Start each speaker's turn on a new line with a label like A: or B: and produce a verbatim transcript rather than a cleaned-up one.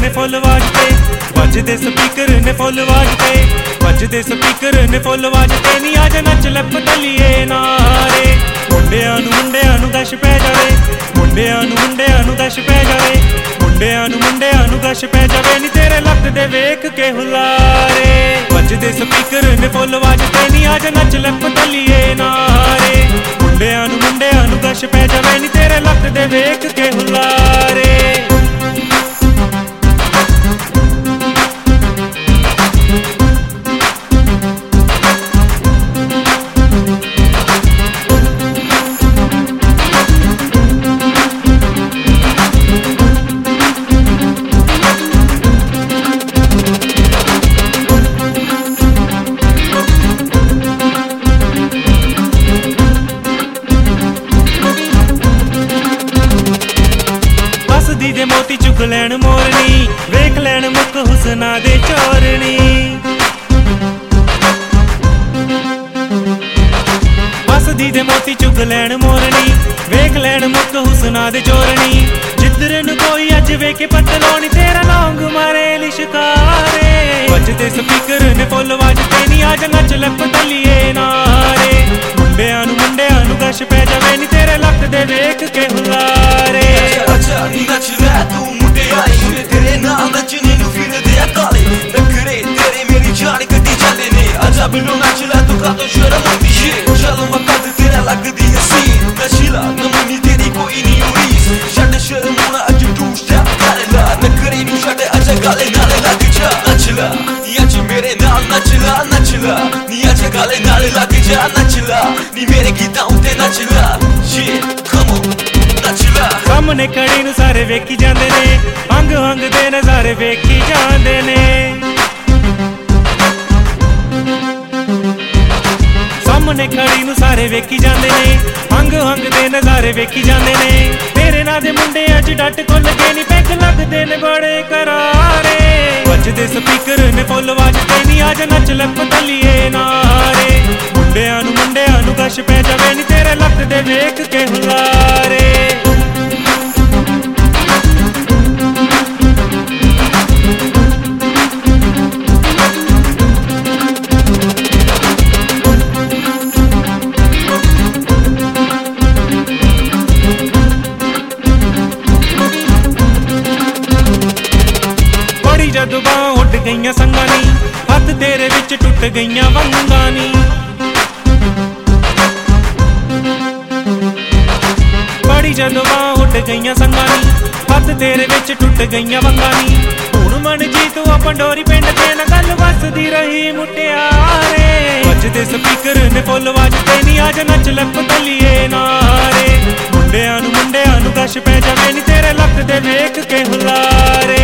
A: full आवाज ते वजदे speaker ने फुल आवाज ते वजदे स्पीकर ने फुल आवाज ते नी आज नच लप तलिए नारे मुंडियां नूं मुंडियां नूं दश पै जावे मुंडियां नूं मुंडियां नूं दश पै जावे मुंडियां नूं मुंडियां नूं दश पै जावे नी तेरे लपदे वेख के हुलारे वजदे स्पीकर ने फुल आवाज ते नी आज नच लप तलिए नारे मुंडियां नूं मुंडियां नूं दश पै जावे नी तेरे लपदे वेख के हुलारे हसदी दे मोती चुग लैन मोरनी वेख लैन मुख हुसना दे चोरनी हसदी दे मोती चुग लैन मोरनी वेख लैन मुख हुसना दे चोरनी जिधर नूं कोई अज वेखे पतलोनी तेरा लौंग मारे लिशकारे वजदे स्पीकर ने फुल आवाज ते नी आज नच लप तलिए नारे मुंडियां नूं मुंडियां नूं दश पै जावे नी तेरे लपदे वेख के हुलारे
B: नी नच लै तू मुंडियाई मुंडे तेरे नाल नचने नूं फिरदे आ काले नखरे तेरे मेरी जान कड्डी जांदे ने आजा बिनो नच लै तू कातों शर्म आंदी ऐ शर्म कद तेरा लगदी हसीन नच ला नमूनी तेरी कोई नी उड़ीस छड्ड शर्म होना अज तू स्टैप कर ला नखरे नूं छड्ड आजा गाले नाल लग जा नच ला नी अज मेरे नाल नच ला नच ला नी अज गाले नाल लग जा नच ला नी मेरे गीतां उत्ते नच ला ये कम ऑन
A: सामने खड़ी नूं सारे वेखी जांदे ने अंग अंग दे नज़ारे वेखी जांदे ने सामने खड़ी नूं सारे वेखी जांदे ने अंग अंग दे नज़ारे वेखी जांदे ने तेरे नाल दे मुंडे अज डट को लगे नी पैग लगदे ने बड़े करारे वजदे स्पीकर ने फुल आवाज ते नी आज नच लप तलिए नारे मुंडियां नूं मुंडियां नूं दश पै जावे नी तेरे लपदे वेख के हुलारे जद बां उड गईयां संगां नी हथ तेरे विच टुट गईयां वंगां नी बड़ी जद बां उड गईयां संगां नी हथ तेरे विच टुट गईयां वंगां नी हुण मन जी तू पंडोरी पिंड ते ना गल वसदी रही मुटियारे वजदे स्पीकर ने फुल आवाज ते नी आज नच लप तलिए नारे मुंडियां नूं मुंडियां नूं दश पै जावे नी तेरे लपदे वेख के हुलारे